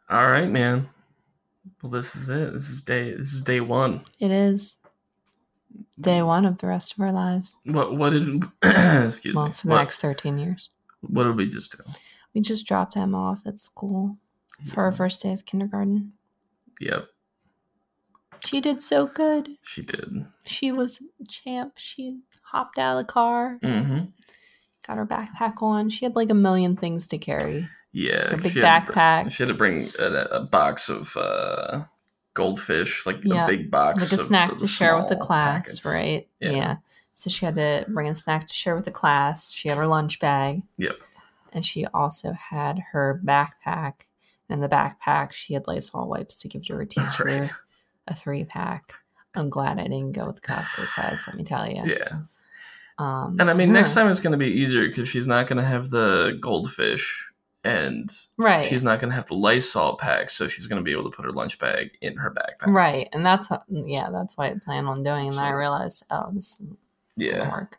All right, man. Well, this is it. This is day one. It is day one of the rest of our lives. What did excuse Well, me? for the next 13 years. What did we just do? We just dropped Emma off at school for our first day of kindergarten. Yep. She did so good. She did. She was a champ. She hopped out of the car. Mm-hmm. Got her backpack on. She had like a million things to carry. Yeah. Her big backpack. She had to bring a box of goldfish, like Yep. a big box. Like a snack to share with the class, packets. right? Yeah. So she had to bring a snack to share with the class. She had her lunch bag. Yep. And she also had her backpack. And in the backpack, she had Lysol wipes to give to her teacher. Right. A 3-pack. I'm glad I didn't go with Costco size, let me tell you. Yeah. And I mean, next time it's going to be easier because she's not going to have the goldfish and she's not going to have the Lysol pack, so she's going to be able to put her lunch bag in her backpack. Right. And that's what I plan on doing. And then I realized, this isn't going to work.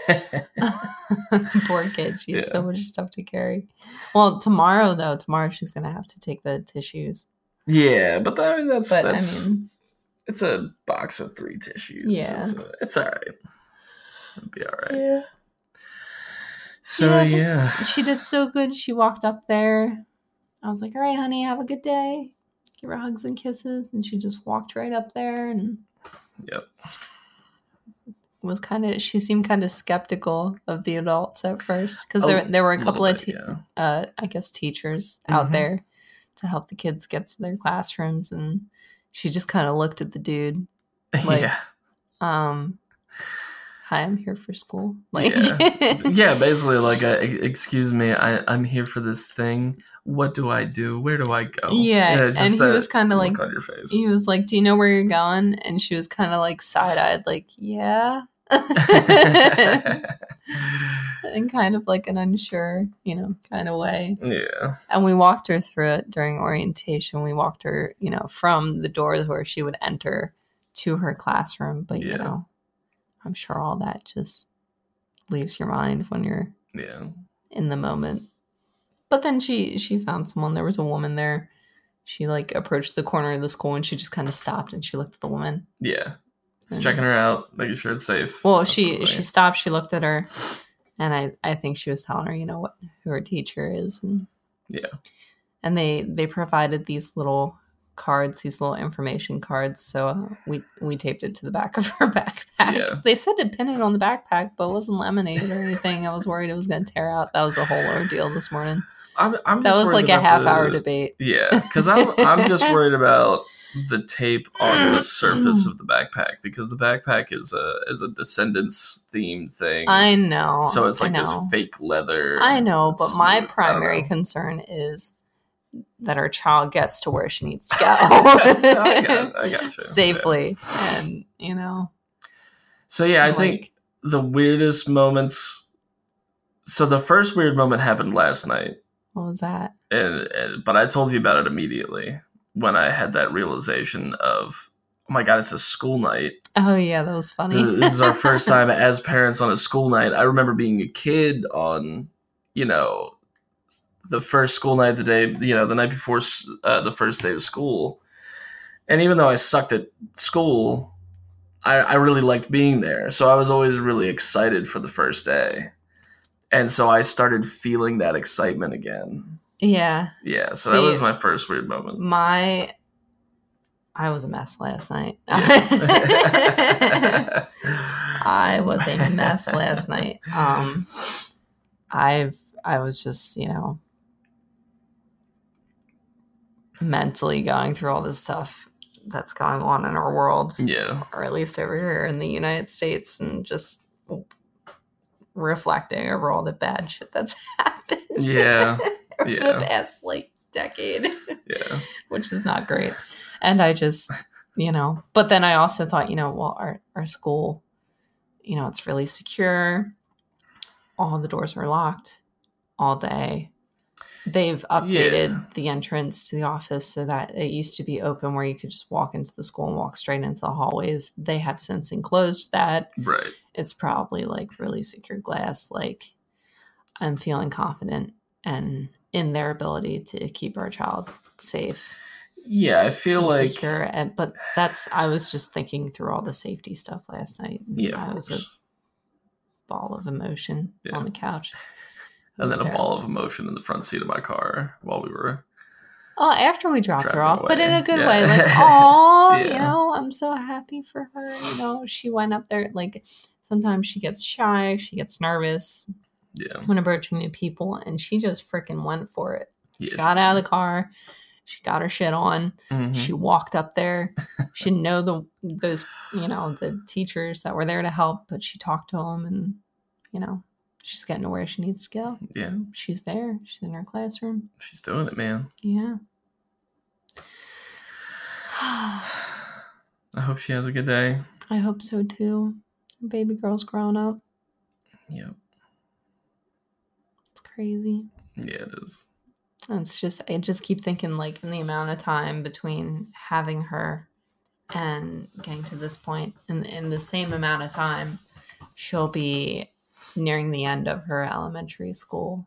Poor kid. She had so much stuff to carry. Well, tomorrow she's going to have to take the tissues. Yeah, but I mean, it's a box of 3 tissues. Yeah. It's all right. It'll be all right. Yeah. So, yeah. She did so good. She walked up there. I was like, all right, honey, have a good day. Give her hugs and kisses. And she just walked right up there and yep. She seemed kind of skeptical of the adults at first. Because there were a couple of, I guess, teachers out there to help the kids get to their classrooms. And she just kind of looked at the dude like, hi, I'm here for school. Like, yeah, basically like, excuse me, I'm here for this thing. What do I do? Where do I go? Yeah, and he was kind of like, on your face. He was like, do you know where you're going? And she was kind of like side-eyed, like, yeah. In kind of like an unsure, kind of way. Yeah. And we walked her through it during orientation. We walked her, from the doors where she would enter to her classroom. But, I'm sure all that just leaves your mind when you're in the moment. But then she found someone. There was a woman there. She approached the corner of the school and she just kind of stopped and she looked at the woman. Yeah. Just checking her out, making sure it's safe. Well, she stopped, she looked at her, and I think she was telling her, who her teacher is. And, and they provided these little cards, these little information cards. So we taped it to the back of her backpack. Yeah. They said to pin it on the backpack, but it wasn't laminated or anything. I was worried it was going to tear out. That was a whole ordeal this morning. I'm that was like a half-hour debate. Yeah, because I'm just worried about the tape on the surface of the backpack because the backpack is a Descendants themed thing. I know. So it's like this fake leather. I know, but my primary concern is that our child gets to where she needs to go. I got you. Safely. And, So, yeah, I think the weirdest moments... So the first weird moment happened last night. What was that? But I told you about it immediately when I had that realization of, oh my God, it's a school night. Oh, yeah, that was funny. This is our first time as parents on a school night. I remember being a kid on, the first school night of the day, the night before the first day of school. And even though I sucked at school, I really liked being there. So I was always really excited for the first day. And so I started feeling that excitement again. Yeah. Yeah, so that was my first weird moment. I was a mess last night. I was a mess last night. I was just, mentally going through all this stuff that's going on in our world. Yeah. Or at least over here in the United States, and just reflecting over all the bad shit that's happened. Yeah. over the past decade. Yeah. Which is not great. And I just, but then I also thought, well, our school, it's really secure. All the doors are locked all day. They've updated the entrance to the office so that it used to be open where you could just walk into the school and walk straight into the hallways. They have since enclosed that. Right. It's probably really secure glass. I'm feeling confident and in their ability to keep our child safe Yeah, I feel and like secure. But I was just thinking through all the safety stuff last night. yeah, I of was course. a ball of emotion Yeah. on the couch. It And was then a ball terrible. of emotion in the front seat of my car while we were Well, after we dropped her driving off, but in away. a good Yeah. way. Like, oh, Yeah. I'm so happy for her. She went up there. Like, sometimes she gets shy, she gets nervous Yeah. when approaching new people, and she just freaking went for it. Yeah, She got out of the car. She got her shit on. Mhm. She walked up there. She didn't know those the teachers that were there to help, but she talked to them, and she's getting to where she needs to go. Yeah. She's there. She's in her classroom. She's doing it, man. Yeah. I hope she has a good day. I hope so too. Baby girl's grown up. Yeah. It's crazy. Yeah, it is. It's just, I just keep thinking, like, in the amount of time between having her and getting to this point, in the same amount of time, she'll be nearing the end of her elementary school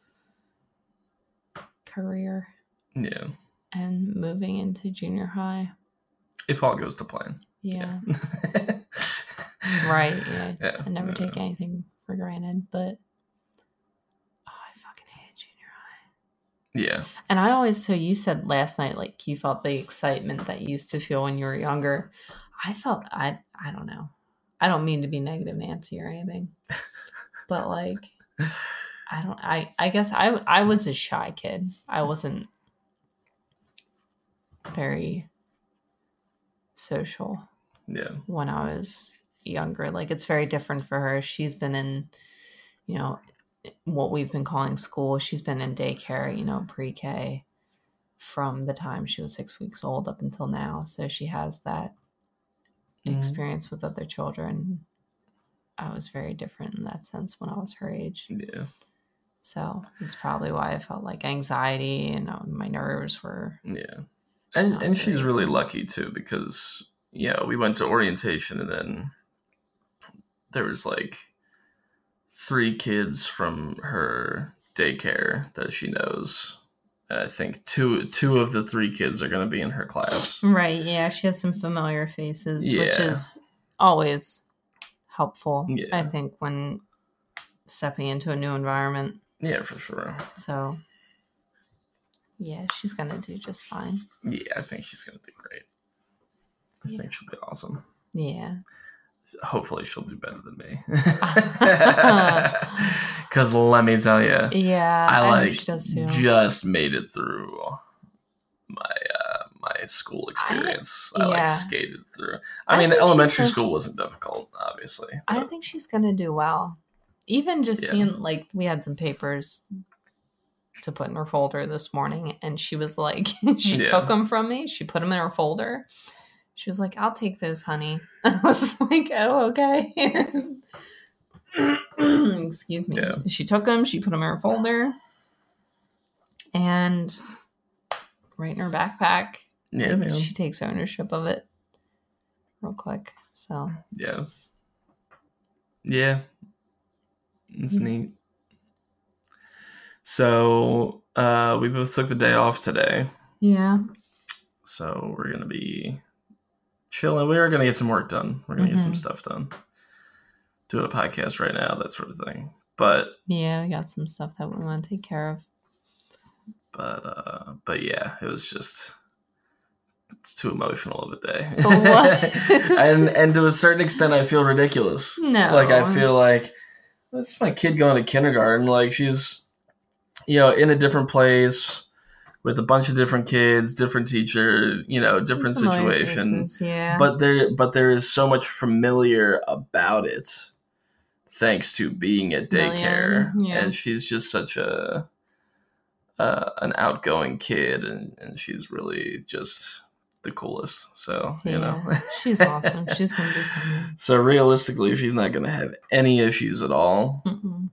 career. Yeah. And moving into junior high. If all goes to plan. Yeah. Yeah. Right. Yeah. Yeah. I never take anything for granted, but I fucking hate junior high. Yeah. And I always, so you said last night, like, you felt the excitement that you used to feel when you were younger. I felt, I don't know. I don't mean to be negative Nancy or anything, but like, I guess I was a shy kid. I wasn't very social. Yeah. When I was younger. Like, it's very different for her. She's been in, what we've been calling school. She's been in daycare, pre-K from the time she was 6 weeks old up until now. So she has that experience with other children. I was very different in that sense when I was her age. Yeah. So it's probably why I felt like anxiety and my nerves were. Yeah. And she's really lucky too, because we went to orientation and then there was like 3 kids from her daycare that she knows. And I think two of the 3 kids are going to be in her class. Right. Yeah. She has some familiar faces, which is always helpful, I think, when stepping into a new environment. Yeah, for sure. So, yeah, she's going to do just fine. Yeah, I think she's going to do great. I think she'll be awesome. Yeah. Hopefully she'll do better than me. Because let me tell you, I just made it through my school experience. I skated through. I mean, elementary school wasn't difficult, obviously. But. I think she's going to do well. Even just seeing, like, we had some papers to put in her folder this morning, and she was like, she took them from me. She put them in her folder. She was like, I'll take those, honey. I was like, oh, okay. Excuse me. Yeah. She took them. She put them in her folder. And right in her backpack. Yeah, man. She takes ownership of it real quick. So. Yeah. Yeah. It's neat. So, we both took the day off today. Yeah. So, we're going to be chilling. We are going to get some work done. We're going to get some stuff done. Doing a podcast right now, that sort of thing. But yeah, we got some stuff that we want to take care of. But yeah, it was just, it's too emotional of a day. What? and to a certain extent, I feel ridiculous. No. Like, I feel like, this is my kid going to kindergarten. Like, she's, in a different place with a bunch of different kids, different teacher, different situation. Yeah. But there is so much familiar about it, thanks to being at daycare. Yeah. And she's just such an outgoing kid, and she's really just the coolest. So, she's awesome. She's going to be fun. So realistically, she's not going to have any issues at all. Mm-mm.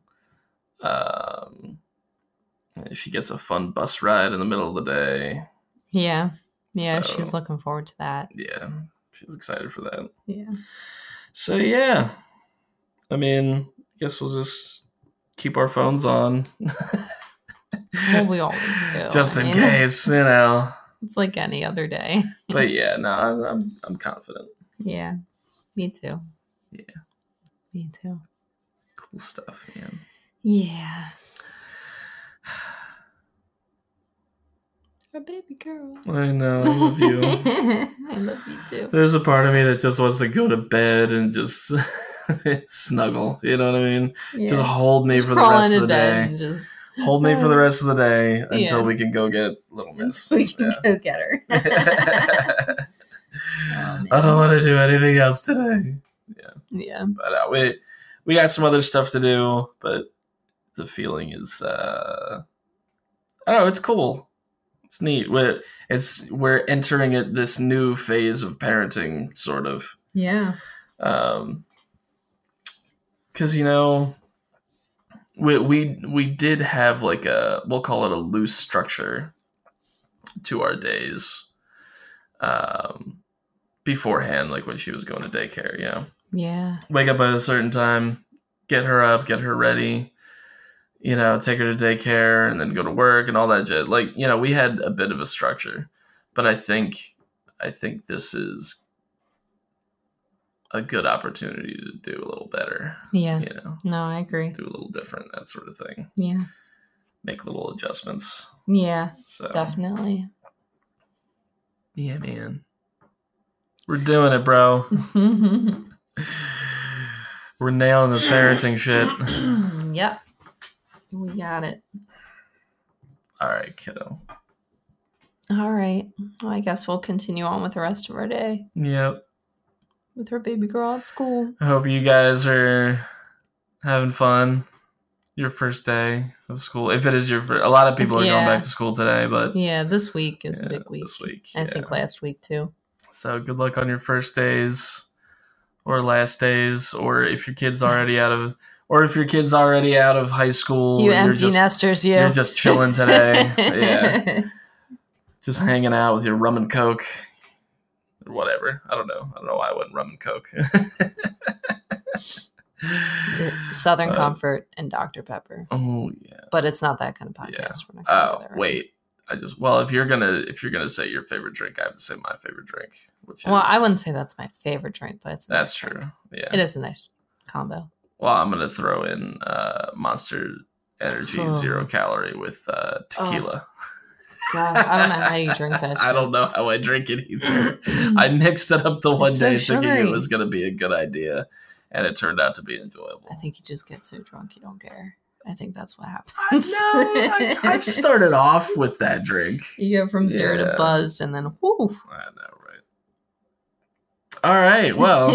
She gets a fun bus ride in the middle of the day. Yeah. Yeah, so, she's looking forward to that. Yeah, she's excited for that. Yeah. So, yeah. I mean, I guess we'll just keep our phones on. Well, we always do. Just I in mean, case, you know. It's like any other day. But yeah, no, I'm confident. Yeah, me too. Yeah. Me too. Cool stuff, man. Yeah. Our baby girl. I know, I love you. I love you too. There's a part of me that just wants to go to bed and just snuggle. You know what I mean? Yeah. Just hold me Just for the crawl rest into of the bed day. and just Hold me for the rest of the day until Yeah. we can go get Little Miss. until we can Yeah. go get her. I don't want to do anything else today. Yeah. But we got some other stuff to do, but the feeling is I don't know, it's cool. It's neat. We're entering this new phase of parenting, sort of. Yeah. Because you know, we did have like we'll call it a loose structure to our days. Beforehand, like when she was going to daycare, you know. Yeah. Wake up at a certain time, get her up, get her ready, you know, take her to daycare and then go to work and all that shit. Like, you know, we had a bit of a structure, but I think this is a good opportunity to do a little better. Yeah. You know, No, I agree. do a little different, that sort of thing. Yeah. Make little adjustments. Yeah. So Definitely. yeah, man. We're doing it, bro. We're nailing this parenting shit. Yep. We got it. All right, kiddo. All right. Well, I guess we'll continue on with the rest of our day Yep. with her baby girl at school. I hope you guys are having fun. Your first day of school. If it is a lot of people are going back to school today, but Yeah, this week is a big week. This week. I think last week too. So good luck on your first days or last days, or if your kid's already out of high school. You and empty nesters, you. You're just chilling today. Yeah. Just hanging out with your rum and coke. Or whatever. I don't know why I went rum and coke. Southern Comfort and Dr. Pepper. Oh yeah. But it's not that kind of podcast. Yeah. We're not gonna do that, right? Wait. If you're gonna say your favorite drink, I have to say my favorite drink. I wouldn't say that's my favorite drink, but that's true. Yeah. It is a nice combo. Well, I'm gonna throw in Monster Energy 0 calorie with tequila. God, I don't know how you drink that shit. I don't know how I drink it either. I mixed it up the one day thinking it was gonna be a good idea, and it turned out to be enjoyable. I think you just get so drunk you don't care. I think that's what happens. I've started off with that drink. You go from 0 to buzzed, and then whoo. I know, right? All right, well,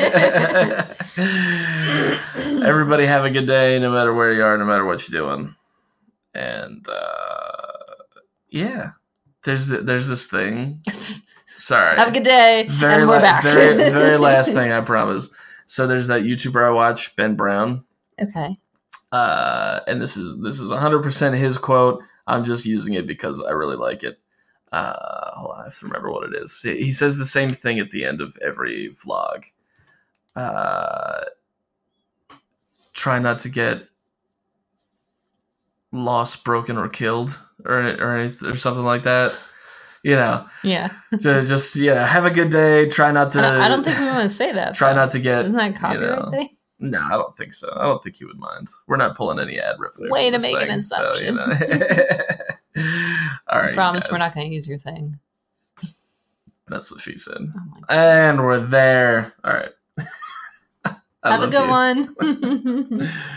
everybody have a good day, no matter where you are, no matter what you're doing, and yeah, there's this thing. Sorry, have a good day, and we're back. very last thing, I promise. So there's that YouTuber I watch, Ben Brown. Okay. And this is 100% his quote. I'm just using it because I really like it. Hold on, I have to remember what it is. He says the same thing at the end of every vlog. Try not to get lost, broken, or killed, or something like that. You know. Yeah. Just have a good day. Try not to. I don't think we want to say that. Try not to get. Isn't that a copyright thing? No, I don't think so. I don't think he would mind. We're not pulling any ad revenue. Way to make an assumption. So, all right. I promise we're not going to use your thing. That's what she said. Oh my God. And we're there. All right. Have a good one.